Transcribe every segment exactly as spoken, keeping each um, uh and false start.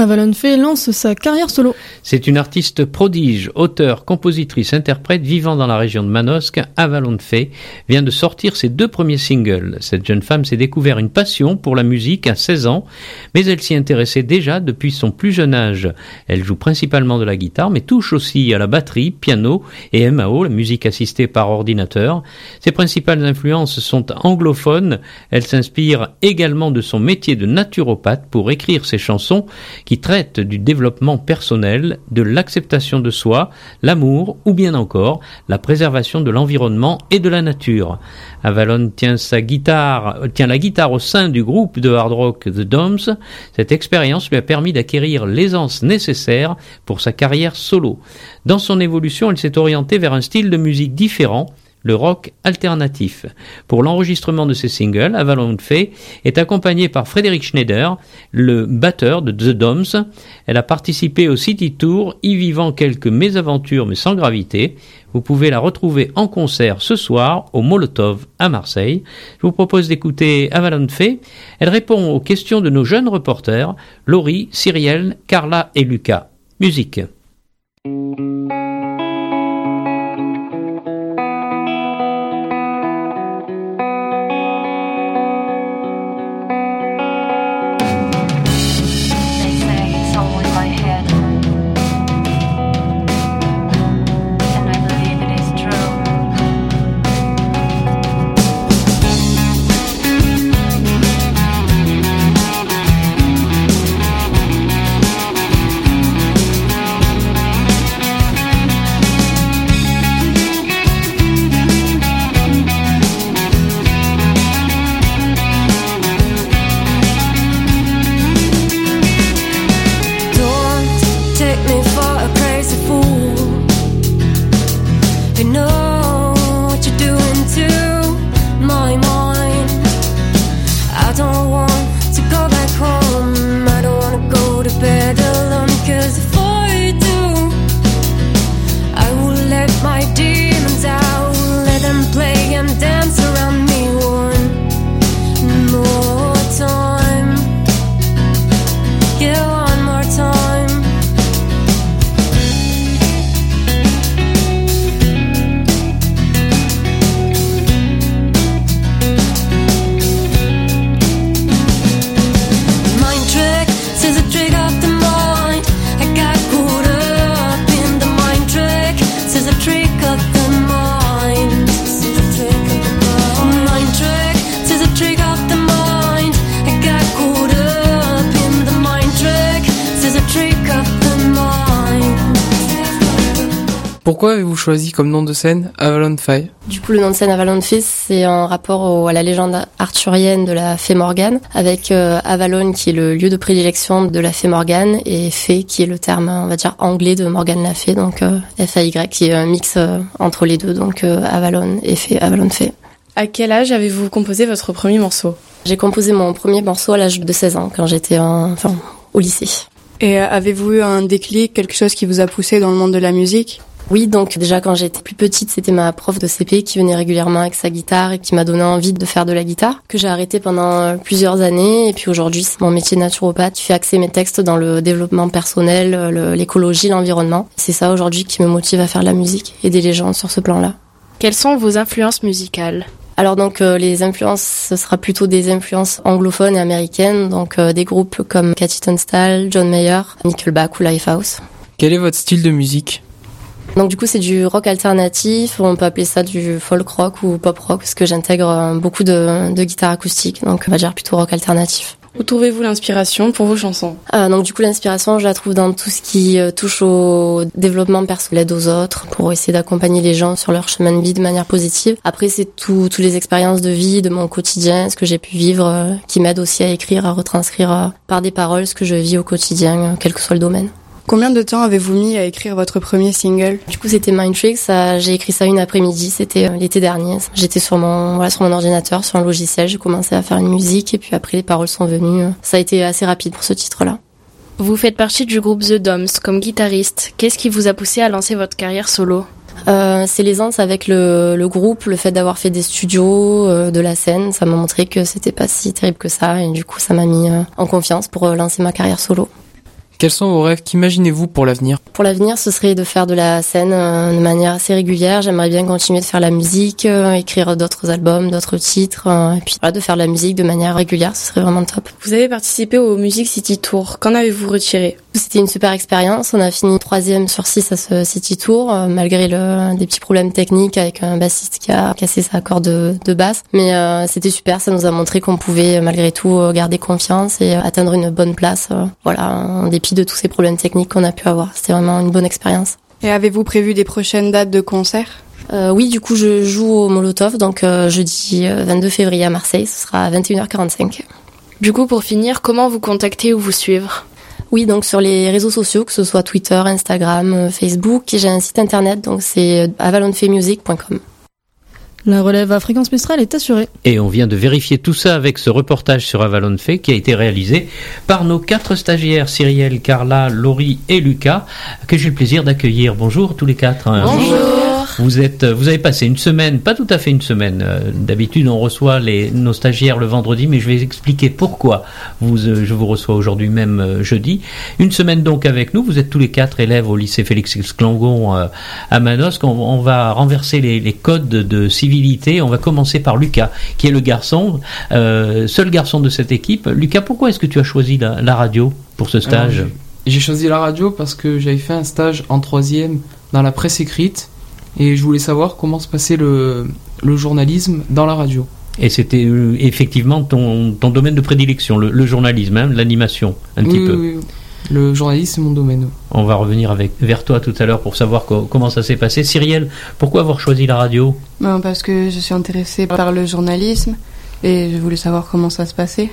Avalon Faye lance sa carrière solo. C'est une artiste prodige, auteure, compositrice, interprète vivant dans la région de Manosque. Avalon Faye vient de sortir ses deux premiers singles. Cette jeune femme s'est découvert une passion pour la musique à seize ans, mais elle s'y intéressait déjà depuis son plus jeune âge. Elle joue principalement de la guitare, mais touche aussi à la batterie, piano et M A O, la musique assistée par ordinateur. Ses principales influences sont anglophones. Elle s'inspire également de son métier de naturopathe pour écrire ses chansons qui traite du développement personnel, de l'acceptation de soi, l'amour ou bien encore la préservation de l'environnement et de la nature. Avalon tient sa guitare, tient la guitare au sein du groupe de hard rock The Doms. Cette expérience lui a permis d'acquérir l'aisance nécessaire pour sa carrière solo. Dans son évolution, elle s'est orientée vers un style de musique différent, le rock alternatif. Pour l'enregistrement de ses singles, Avalon Faye est accompagnée par Frédéric Schneider, le batteur de The Doms. Elle a participé au City Tour, y vivant quelques mésaventures mais sans gravité. Vous pouvez la retrouver en concert ce soir au Molotov à Marseille. Je vous propose d'écouter Avalon Faye. Elle répond aux questions de nos jeunes reporters, Laurie, Cyrielle, Carla et Lucas. Musique. Pourquoi avez-vous choisi comme nom de scène Avalon Faye ? Du coup, le nom de scène Avalon Faye, c'est en rapport au, à la légende arthurienne de la fée Morgane, avec euh, Avalon qui est le lieu de prédilection de la fée Morgane et Fée qui est le terme, on va dire, anglais de Morgane la fée, donc euh, F A Y, qui est un mix euh, entre les deux, donc euh, Avalon et Fée, Avalon Faye. À quel âge avez-vous composé votre premier morceau ? J'ai composé mon premier morceau à l'âge de seize ans, quand j'étais en, enfin, au lycée. Et avez-vous eu un déclic, quelque chose qui vous a poussé dans le monde de la musique ? Oui, donc déjà quand j'étais plus petite, c'était ma prof de C P qui venait régulièrement avec sa guitare et qui m'a donné envie de faire de la guitare, que j'ai arrêté pendant plusieurs années. Et puis aujourd'hui, c'est mon métier de naturopathe qui fait axer mes textes dans le développement personnel, le, l'écologie, l'environnement. C'est ça aujourd'hui qui me motive à faire de la musique, aider les gens sur ce plan-là. Quelles sont vos influences musicales ? Alors donc euh, les influences, ce sera plutôt des influences anglophones et américaines, donc euh, des groupes comme Cathy Tunstall, John Mayer, Nickelback ou Lifehouse. Quel est votre style de musique ? Donc du coup c'est du rock alternatif, on peut appeler ça du folk rock ou pop rock parce que j'intègre beaucoup de, de guitare acoustique, donc on va dire plutôt rock alternatif. Où trouvez-vous l'inspiration pour vos chansons ? Ah, donc du coup l'inspiration je la trouve dans tout ce qui euh, touche au développement personnel, l'aide aux autres, pour essayer d'accompagner les gens sur leur chemin de vie de manière positive. Après c'est tout, toutes les expériences de vie, de mon quotidien, ce que j'ai pu vivre, euh, qui m'aident aussi à écrire, à retranscrire euh, par des paroles ce que je vis au quotidien, euh, quel que soit le domaine. Combien de temps avez-vous mis à écrire votre premier single ? Du coup, c'était Mind Tricks. Ça, j'ai écrit ça une après-midi. C'était euh, l'été dernier. J'étais sur mon, voilà, sur mon ordinateur, sur un logiciel. J'ai commencé à faire une musique et puis après, les paroles sont venues. Ça a été assez rapide pour ce titre-là. Vous faites partie du groupe The Doms comme guitariste. Qu'est-ce qui vous a poussé à lancer votre carrière solo ? Euh, c'est l'aisance avec le, le groupe, le fait d'avoir fait des studios, euh, de la scène. Ça m'a montré que c'était pas si terrible que ça et du coup, ça m'a mis euh, en confiance pour euh, lancer ma carrière solo. Quels sont vos rêves? Qu'imaginez-vous pour l'avenir? Pour l'avenir, ce serait de faire de la scène euh, de manière assez régulière. J'aimerais bien continuer de faire la musique, euh, écrire d'autres albums, d'autres titres, euh, et puis voilà, de faire de la musique de manière régulière, ce serait vraiment top. Vous avez participé au Music City Tour. Qu'en avez-vous retiré? C'était une super expérience. On a fini troisième sur six à ce City Tour, euh, malgré le, des petits problèmes techniques avec un bassiste qui a cassé sa corde de, de basse. Mais euh, c'était super, ça nous a montré qu'on pouvait malgré tout garder confiance et atteindre une bonne place. Euh, voilà, en dépit de tous ces problèmes techniques qu'on a pu avoir. C'était vraiment une bonne expérience. Et avez-vous prévu des prochaines dates de concert? euh, Oui, du coup, je joue au Molotov, donc euh, jeudi vingt-deux février à Marseille, ce sera à vingt et une heures quarante-cinq. Du coup, pour finir, comment vous contacter ou vous suivre? Oui, donc sur les réseaux sociaux, que ce soit Twitter, Instagram, Facebook, et j'ai un site internet, donc c'est avalon fe music point com. La relève à Fréquence Mistral est assurée. Et on vient de vérifier tout ça avec ce reportage sur Avalon Fe qui a été réalisé par nos quatre stagiaires, Cyrielle, Carla, Laurie et Lucas, que j'ai le plaisir d'accueillir. Bonjour tous les quatre. Bonjour. Vous êtes, vous avez passé une semaine, pas tout à fait une semaine. Euh, d'habitude, on reçoit les, nos stagiaires le vendredi, mais je vais expliquer pourquoi vous, euh, je vous reçois aujourd'hui même euh, jeudi. Une semaine donc avec nous. Vous êtes tous les quatre élèves au lycée Félix Clangon euh, à Manosque. On, on va renverser les, les codes de civilité. On va commencer par Lucas, qui est le garçon, euh, seul garçon de cette équipe. Lucas, pourquoi est-ce que tu as choisi la, la radio pour ce stage? Alors, j'ai choisi la radio parce que j'avais fait un stage en troisième dans la presse écrite. Et je voulais savoir comment se passait le, le journalisme dans la radio. Et c'était euh, effectivement ton, ton domaine de prédilection, le, le journalisme, hein, l'animation, un oui, petit oui, peu. Oui, oui. Le journalisme, c'est mon domaine. On va revenir avec, vers toi tout à l'heure pour savoir co- comment ça s'est passé. Cyrielle, pourquoi avoir choisi la radio? Ben, parce que je suis intéressée par le journalisme et je voulais savoir comment ça se passait.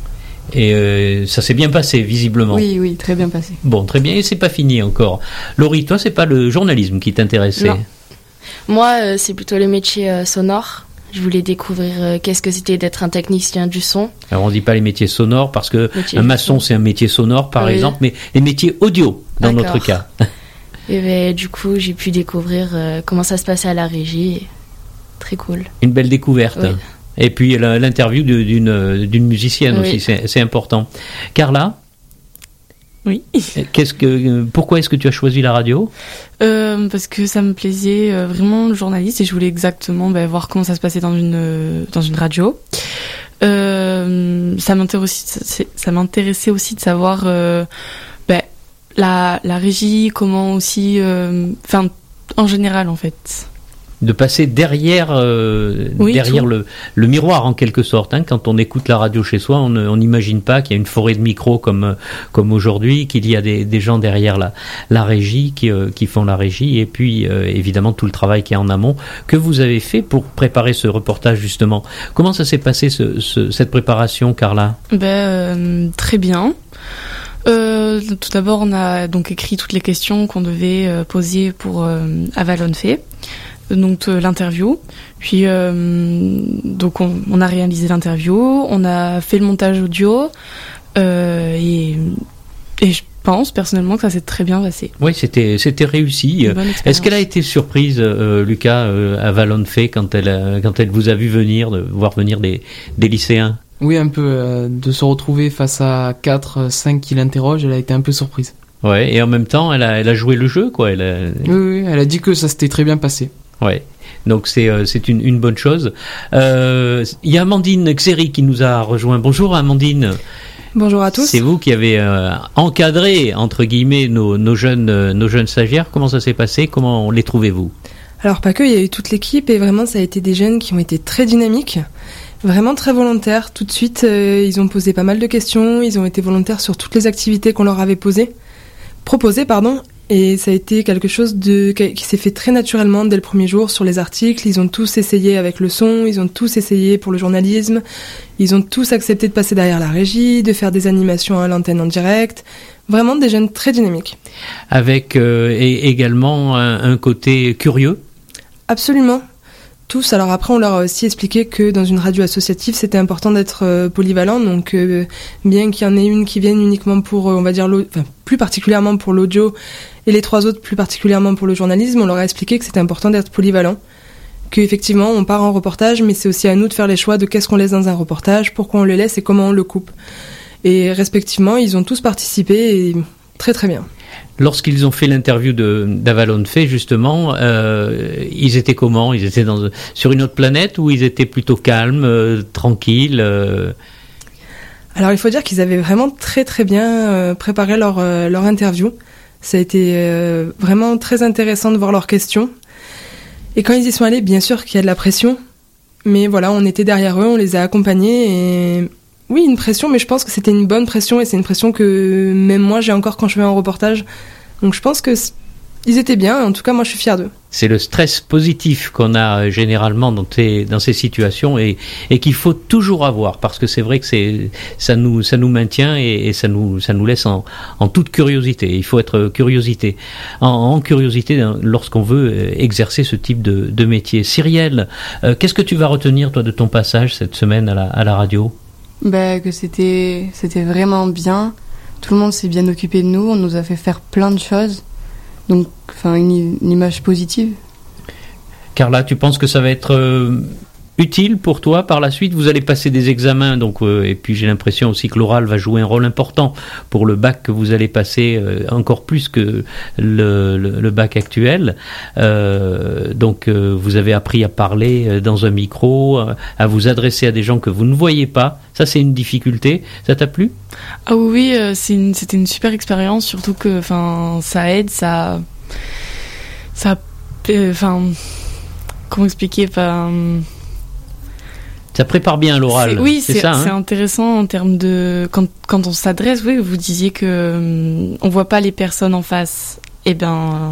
Et euh, ça s'est bien passé, visiblement. Oui, oui, très bien passé. Bon, très bien, et c'est pas fini encore. Laurie, toi, c'est pas le journalisme qui t'intéressait? Non. Moi, euh, c'est plutôt le métier euh, sonore. Je voulais découvrir euh, qu'est-ce que c'était d'être un technicien du son. Alors, on dit pas les métiers sonores parce que Métier un maçon, c'est un métier sonore, par oui. exemple, mais les métiers audio, dans D'accord. notre cas. Et ben, du coup, j'ai pu découvrir euh, comment ça se passait à la régie. Et très cool. Une belle découverte. Oui. Et puis la, l'interview de, d'une, d'une musicienne Oui. aussi, c'est, c'est important. Carla? Oui. Qu'est-ce que, pourquoi est-ce que tu as choisi la radio? Euh, parce que ça me plaisait euh, vraiment le journaliste et je voulais exactement bah, voir comment ça se passait dans une euh, dans une radio. Euh, ça m'intéressait ça m'intéressait aussi de savoir euh, bah, la la régie, comment aussi, enfin euh, en général en fait. De passer derrière, euh, oui, derrière tout. le, le miroir en quelque sorte. Hein. Quand on écoute la radio chez soi, on n'imagine pas qu'il y a une forêt de micros comme comme aujourd'hui, qu'il y a des, des gens derrière la, la régie qui, euh, qui font la régie, et puis euh, évidemment tout le travail qui est en amont que vous avez fait pour préparer ce reportage justement. Comment ça s'est passé ce, ce, cette préparation, Carla? Ben euh, très bien. Euh, tout d'abord, on a donc écrit toutes les questions qu'on devait euh, poser pour euh, Avalon Fe. Donc euh, l'interview, puis euh, donc on, on a réalisé l'interview, on a fait le montage audio euh, et, et je pense personnellement que ça s'est très bien passé. Oui, c'était c'était réussi. Est-ce qu'elle a été surprise, euh, Lucas, euh, à Avalon Fe quand elle a, quand elle vous a vu venir, de voir venir des des lycéens? Oui, un peu euh, de se retrouver face à quatre, cinq qui l'interrogent, elle a été un peu surprise. Ouais, et en même temps, elle a elle a joué le jeu, quoi. Elle a... Oui, oui, elle a dit que ça s'était très bien passé. Ouais, donc c'est euh, c'est une une bonne chose. Il euh, y a Amandine Xeri qui nous a rejoint. Bonjour Amandine. Bonjour à tous. C'est vous qui avez euh, encadré entre guillemets nos nos jeunes euh, nos jeunes stagiaires. Comment ça s'est passé? Comment les trouvez-vous? Alors pas que, il y a eu toute l'équipe et vraiment ça a été des jeunes qui ont été très dynamiques, vraiment très volontaires. Tout de suite, euh, ils ont posé pas mal de questions. Ils ont été volontaires sur toutes les activités qu'on leur avait posées, proposées, pardon. Et ça a été quelque chose de, qui s'est fait très naturellement dès le premier jour sur les articles. Ils ont tous essayé avec le son, ils ont tous essayé pour le journalisme, ils ont tous accepté de passer derrière la régie, de faire des animations à l'antenne en direct. Vraiment des jeunes très dynamiques. Avec euh, et également un, un côté curieux. Absolument. Tous. Alors après, on leur a aussi expliqué que dans une radio associative, c'était important d'être euh, polyvalent. Donc, euh, bien qu'il y en ait une qui vienne uniquement pour, euh, on va dire, enfin, plus particulièrement pour l'audio, et les trois autres plus particulièrement pour le journalisme, on leur a expliqué que c'était important d'être polyvalent. Qu'effectivement, on part en reportage, mais c'est aussi à nous de faire les choix de qu'est-ce qu'on laisse dans un reportage, pourquoi on le laisse et comment on le coupe. Et respectivement, ils ont tous participé et très très bien. Lorsqu'ils ont fait l'interview de, d'Avalon Fait, justement, euh, ils étaient comment ? Ils étaient dans, sur une autre planète ou ils étaient plutôt calmes, euh, tranquilles euh... Alors il faut dire qu'ils avaient vraiment très très bien euh, préparé leur, euh, leur interview. Ça a été euh, vraiment très intéressant de voir leurs questions. Et quand ils y sont allés, bien sûr qu'il y a de la pression. Mais voilà, on était derrière eux, on les a accompagnés et... Oui, une pression, mais je pense que c'était une bonne pression et c'est une pression que même moi j'ai encore quand je fais un reportage. Donc je pense que c- ils étaient bien, en tout cas moi je suis fière d'eux. C'est le stress positif qu'on a généralement dans, tes, dans ces situations et, et qu'il faut toujours avoir parce que c'est vrai que c'est, ça, nous, ça nous maintient et, et ça, nous, ça nous laisse en, en toute curiosité. Il faut être curiosité, en, en curiosité lorsqu'on veut exercer ce type de, de métier. Cyrielle, euh, qu'est-ce que tu vas retenir toi de ton passage cette semaine à la, à la radio ? Bah, que c'était, c'était vraiment bien. Tout le monde s'est bien occupé de nous. On nous a fait faire plein de choses. Donc, enfin, une, une image positive. Carla, tu penses que ça va être euh, utile pour toi par la suite ? Vous allez passer des examens, donc, euh, et puis j'ai l'impression aussi que l'oral va jouer un rôle important pour le bac que vous allez passer, euh, encore plus que le, le, le bac actuel. Euh, donc, euh, vous avez appris à parler dans un micro, à vous adresser à des gens que vous ne voyez pas. Ça, c'est une difficulté. Ça t'a plu ? Ah oui, oui euh, c'est une, c'était une super expérience, surtout que ça aide, ça... ça enfin... Euh, comment expliquer enfin, ça prépare bien l'oral. C'est, oui, c'est, c'est ça. C'est hein intéressant en termes de quand quand on s'adresse. Oui, vous disiez que euh, on voit pas les personnes en face. Eh ben,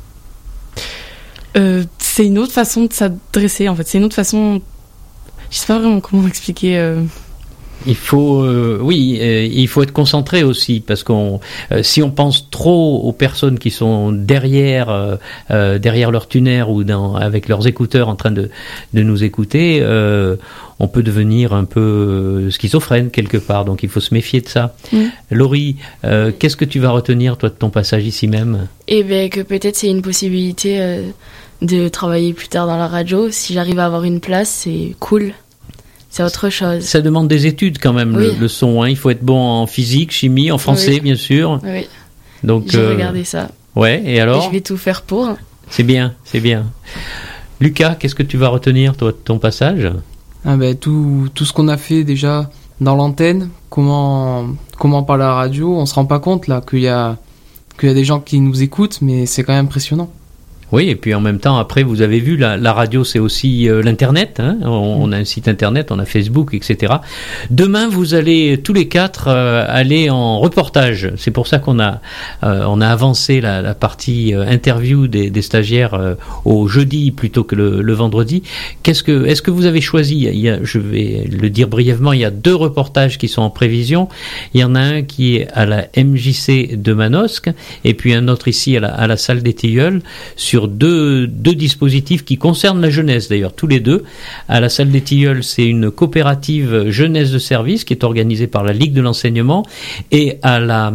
euh, c'est une autre façon de s'adresser. En fait, c'est une autre façon. Je sais pas vraiment comment expliquer. Euh... Il faut, euh, oui, euh, il faut être concentré aussi parce qu'on, euh, si on pense trop aux personnes qui sont derrière, euh, euh, derrière leur tuner ou dans, avec leurs écouteurs en train de, de nous écouter, euh, on peut devenir un peu schizophrène quelque part. Donc il faut se méfier de ça. Mmh. Laurie, euh, qu'est-ce que tu vas retenir toi de ton passage ici même ? Eh ben que peut-être c'est une possibilité euh, de travailler plus tard dans la radio. Si j'arrive à avoir une place, c'est cool. C'est autre chose. Ça demande des études quand même, oui. le, le son. Hein. Il faut être bon en physique, chimie, en français, oui. bien sûr. Oui. Donc, j'ai euh... regardé ça. Ouais, et alors ? Et je vais tout faire pour. C'est bien, c'est bien. Lucas, qu'est-ce que tu vas retenir, toi, de ton passage ? Ah ben, tout, tout ce qu'on a fait déjà dans l'antenne, comment, comment parler à la radio, on se rend pas compte là qu'il y a, qu'il y a des gens qui nous écoutent, mais c'est quand même impressionnant. Oui, et puis en même temps, après, vous avez vu, la, la radio, c'est aussi euh, l'Internet. Hein, on, on a un site Internet, on a Facebook, et cetera. Demain, vous allez tous les quatre euh, aller en reportage. C'est pour ça qu'on a, euh, on a avancé la, la partie euh, interview des, des stagiaires euh, au jeudi plutôt que le, le vendredi. Qu'est-ce que, est-ce que vous avez choisi ? Il y a, je vais le dire brièvement, il y a deux reportages qui sont en prévision. Il y en a un qui est à la M J C de Manosque et puis un autre ici à la, à la salle des Tilleuls sur Deux, deux dispositifs qui concernent la jeunesse d'ailleurs, tous les deux. À la salle des Tilleuls, c'est une coopérative jeunesse de service qui est organisée par la Ligue de l'enseignement, et à la,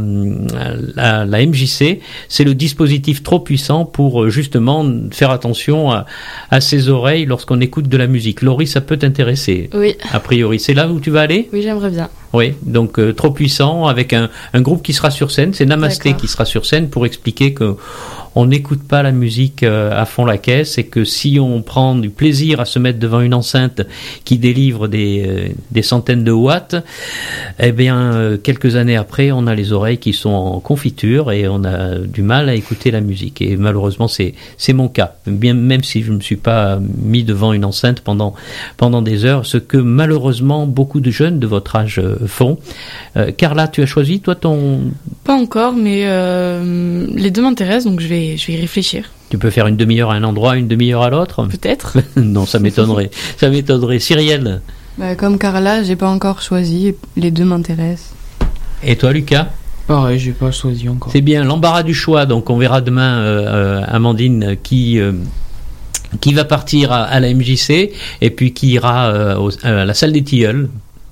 à la, la M J C, c'est le dispositif trop puissant pour justement faire attention à, à ses oreilles lorsqu'on écoute de la musique. Laurie, ça peut t'intéresser. Oui. A priori, c'est là où tu vas aller ? Oui, j'aimerais bien. Oui, donc euh, trop puissant, avec un, un groupe qui sera sur scène, c'est Namasté D'accord. qui sera sur scène pour expliquer que on n'écoute pas la musique euh, à fond la caisse et que si on prend du plaisir à se mettre devant une enceinte qui délivre des, euh, des centaines de watts, eh bien, euh, quelques années après, on a les oreilles qui sont en confiture et on a du mal à écouter la musique. Et malheureusement, c'est, c'est mon cas. Bien, même si je ne me suis pas mis devant une enceinte pendant, pendant des heures, ce que malheureusement beaucoup de jeunes de votre âge euh, font. Euh, Carla, tu as choisi, toi, ton... Pas encore, mais euh, les deux m'intéressent, donc je vais je vais y réfléchir. Tu peux faire une demi-heure à un endroit, une demi-heure à l'autre ? Peut-être. Non, ça m'étonnerait. ça m'étonnerait. Cyrielle ? Bah, comme Carla, j'ai pas encore choisi. Les deux m'intéressent. Et toi, Lucas ? Pareil, j'ai pas choisi encore. C'est bien, l'embarras du choix. Donc, on verra demain euh, euh, Amandine qui... Euh, qui va partir à, à la M J C et puis qui ira euh, au, à la salle des Tilleuls.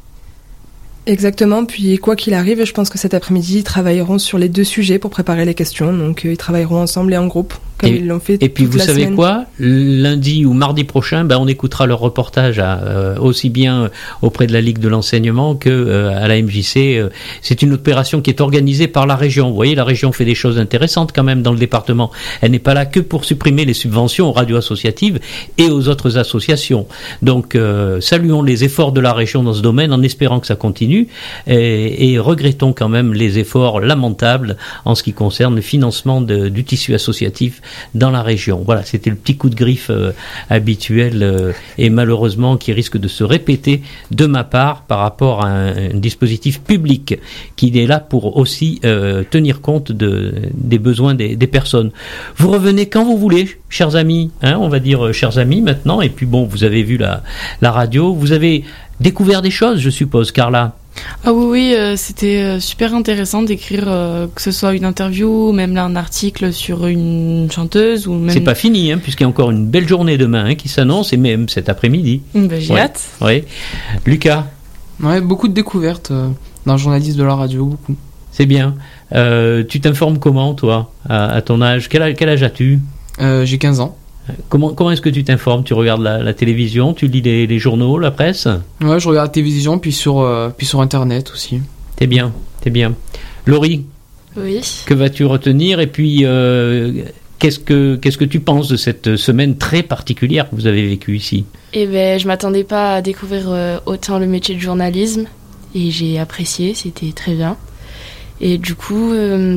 Exactement, puis quoi qu'il arrive, je pense que cet après-midi, ils travailleront sur les deux sujets pour préparer les questions, donc euh, ils travailleront ensemble et en groupe, comme et, ils l'ont fait et puis toute vous la savez semaine. quoi, lundi ou mardi prochain, ben, on écoutera leur reportage à, euh, aussi bien auprès de la Ligue de l'enseignement que euh, à la M J C. Euh, c'est une opération qui est organisée par la région. Vous voyez, la région fait des choses intéressantes quand même dans le département. Elle n'est pas là que pour supprimer les subventions aux radios associatives et aux autres associations. Donc euh, saluons les efforts de la région dans ce domaine en espérant que ça continue et, et regrettons quand même les efforts lamentables en ce qui concerne le financement de, du tissu associatif dans la région. Voilà, c'était le petit coup de griffe euh, habituel euh, et malheureusement qui risque de se répéter de ma part par rapport à un, un dispositif public qui est là pour aussi euh, tenir compte de, des besoins des, des personnes. Vous revenez quand vous voulez, chers amis, hein, on va dire euh, chers amis maintenant, et puis bon, vous avez vu la, la radio, vous avez découvert des choses, je suppose, Carla. Ah oui, oui, euh, c'était euh, super intéressant d'écrire, euh, que ce soit une interview ou même là un article sur une chanteuse ou même... C'est pas fini, hein, puisqu'il y a encore une belle journée demain hein, qui s'annonce, et même cet après-midi. Ben, j'ai ouais. hâte. Ouais. Lucas. Ouais, beaucoup de découvertes euh, dans le journalisme de la radio, beaucoup. C'est bien. Euh, tu t'informes comment, toi, à, à ton âge? Quel âge, quel âge as-tu? euh, J'ai quinze ans. Comment, comment est-ce que tu t'informes? Tu regardes la, la télévision, tu lis les, les journaux, la presse? Ouais, je regarde la télévision, puis sur, euh, puis sur Internet aussi. T'es bien, t'es bien. Laurie, Oui. que vas-tu retenir? Et puis, euh, qu'est-ce que, qu'est-ce que tu penses de cette semaine très particulière que vous avez vécue ici? Et ben, je m'attendais pas à découvrir euh, autant le métier de journalisme et j'ai apprécié, c'était très bien. Et du coup, euh,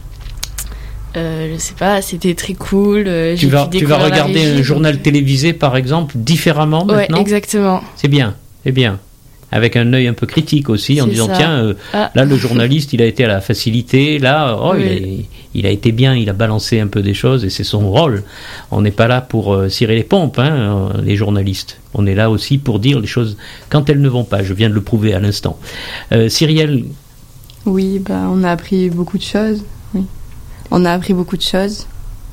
euh, je sais pas, c'était très cool. Euh, Tu j'ai vas, pu tu vas découvrir la regarder régie, un journal donc, télévisé, par exemple, différemment Ouais, maintenant? exactement. C'est bien, c'est bien. Avec un œil un peu critique aussi, en C'est disant ça. tiens, euh, Ah. là le journaliste il a été à la facilité, là oh, Oui. il, a, il a été bien, il a balancé un peu des choses et c'est son rôle. On n'est pas là pour euh, cirer les pompes, hein, euh, les journalistes. On est là aussi pour dire les choses quand elles ne vont pas. Je viens de le prouver à l'instant. Euh, Cyrielle. Oui, bah, on a appris beaucoup de choses. Oui. On a appris beaucoup de choses.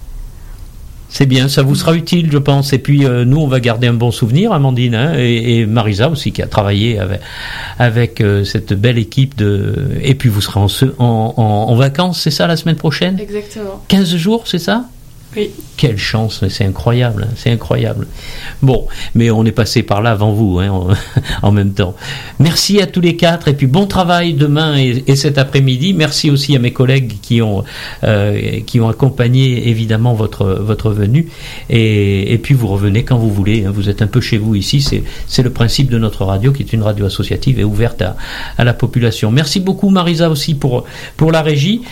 C'est bien, ça vous sera utile, je pense. Et puis, euh, nous, on va garder un bon souvenir, Amandine, hein, et, et Marisa aussi, qui a travaillé avec, avec euh, cette belle équipe. De... Et puis, vous serez en, se- en, en, en vacances, c'est ça, la semaine prochaine? Exactement. quinze jours, c'est ça? Oui. Quelle chance, c'est incroyable, hein, c'est incroyable. Bon, mais on est passé par là avant vous, hein, en, en même temps. Merci à tous les quatre, et puis bon travail demain et, et cet après-midi. Merci aussi à mes collègues qui ont, euh, qui ont accompagné évidemment votre, votre venue. Et, et puis vous revenez quand vous voulez, hein, vous êtes un peu chez vous ici, c'est, c'est le principe de notre radio qui est une radio associative et ouverte à, à la population. Merci beaucoup Marisa aussi pour, pour la régie.